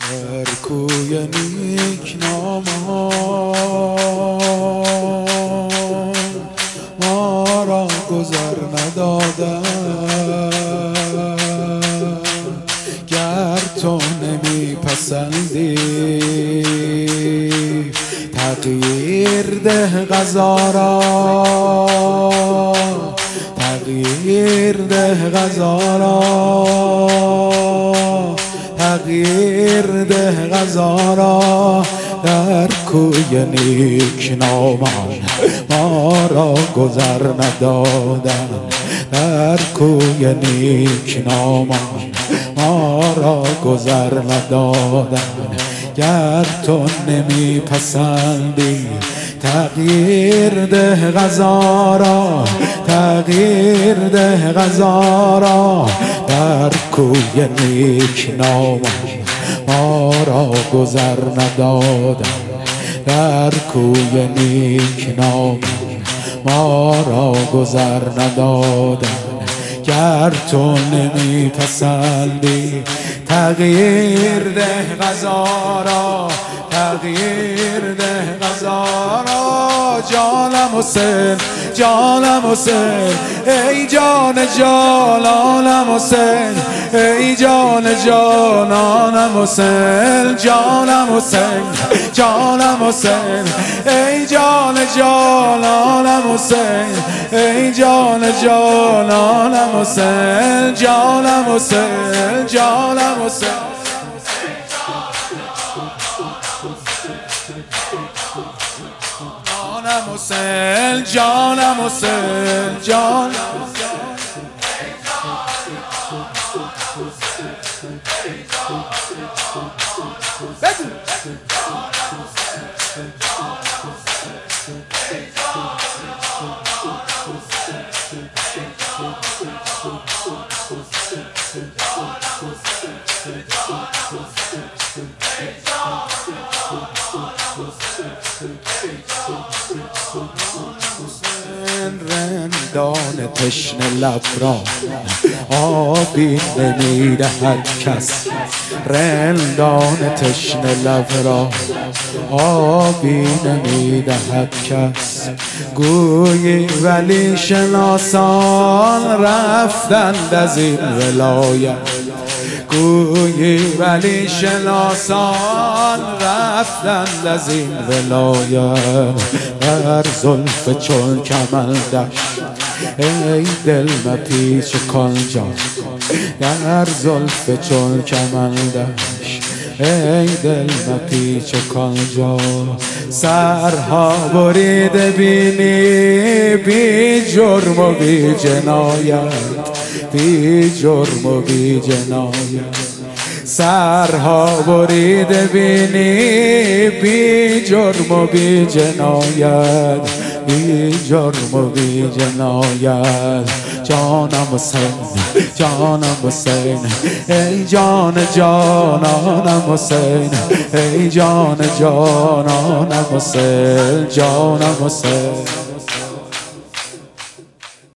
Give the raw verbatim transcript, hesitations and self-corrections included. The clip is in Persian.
در کوی نیک نامان ما را گذر ندادن. گر تو نمی پسندی تغییر ده قضا را، تغییر ده قضا را، تغییر ده قضا را. در کوی نیک نامان ما را گذر ندادن. در کوی نیک نامان ما را گذر ندادن. گر تو نمی پسندی تغییر ده قضا را، تغییر ده قضا را. در کوی نیک نامان ما را گذر ندادن. در کوی نیک نامان ما را گذر ندادن. گر تو نمی پسندی تغییر ده قضا را، تغییر ده قضا را. جانم حسین، جانم حسین، ای جان جانانم حسین، ای جان جانانم حسین. جانم حسین، جانم حسین، ای جان جانانم حسین، ای جان جانانم حسین. جانم حسین، جانم حسین، جانم حسین، جانم حسین، جانم رندان تشنه لب را آبی نمیدهد کس. رندان تشنه لب را آبی نمیدهد کس. گویی ولی شناسان رفتند از این ولایت. گویی ولی شناسان رفتند از این ولایت. در زلف چون کمندش ای دل مپیچ کانجا. در زلف چون کمندش ای دل مپیچ کانجا. سرها بریده بینی بی جرم و بی جنایت، بی جرم و بی جنایت. سرها بریده بینی بی جرم و بی جنایت، بی جرم و بی جنایت. جانم حسین، جانم حسین، ای جان جانانم حسین، ای جان جانانم حسین. جانم حسین.